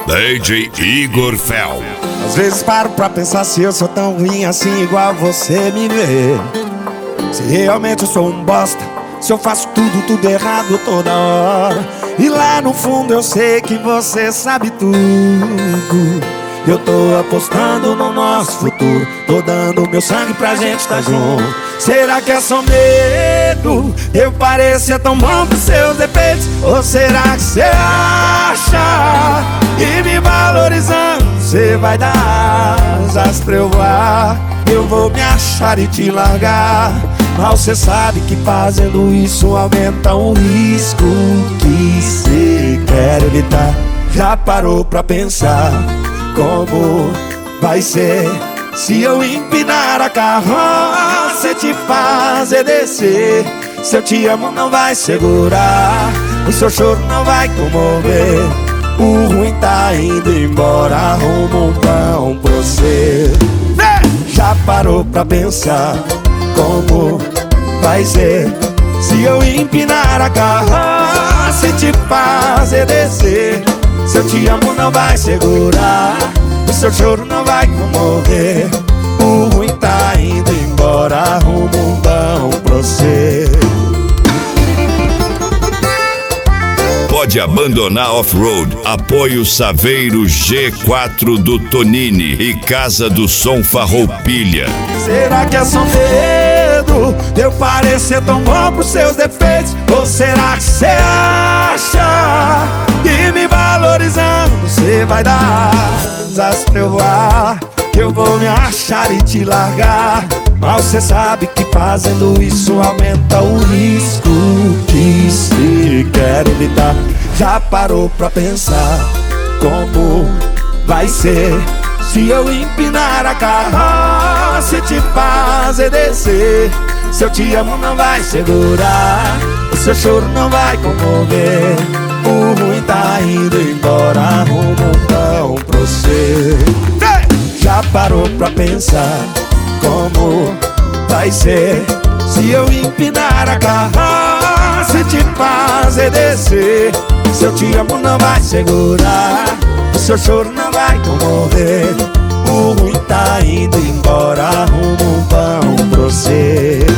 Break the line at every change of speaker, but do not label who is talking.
DJ Igor Fel.
Às vezes paro pra pensar se eu sou tão ruim assim igual você me vê. Se realmente eu sou um bosta, se eu faço tudo errado toda hora. E lá no fundo eu sei que você sabe tudo. Eu tô apostando no nosso futuro, tô dando meu sangue pra gente tá junto. Será que é só medo? Eu parecer tão bom pros seus defeitos? Ou será que você acha que me valorizando você vai dar asas pra eu voar? Eu vou me achar e te largar, mas você sabe que fazendo isso aumenta o risco que você quer evitar. Já parou pra pensar como vai ser se eu empinar a carroça e te fazer descer? Se eu te amo não vai segurar, o seu choro não vai comover. O ruim tá indo embora, arruma um pão pra você. Já parou pra pensar como vai ser se eu empinar a carroça e te fazer descer? Se eu te amo não vai segurar, o seu choro não vai comover. O ruim tá indo embora, arruma um pão pra você.
Pode abandonar off-road. Apoio Saveiro G4 do Tonini e Casa do Som Farroupilha.
Será que é só medo de eu parecer tão bom pros seus defeitos? Ou será que você acha que me valorizando você vai dar asas pra eu voar? Eu vou me achar e te largar, mas você sabe que fazendo isso aumenta o risco que você quer evitar. Já parou pra pensar como vai ser se eu empinar a carroça e te fazer descer? Se eu te amo não vai segurar, o seu choro não vai comover. O ruim tá indo embora, arruma um pão pra você. Já parou pra pensar como vai ser se eu empinar a carroça e te fazer descer? Se eu te amo não vai segurar, o seu choro não vai comover. O ruim tá indo embora, arruma um pão pra você.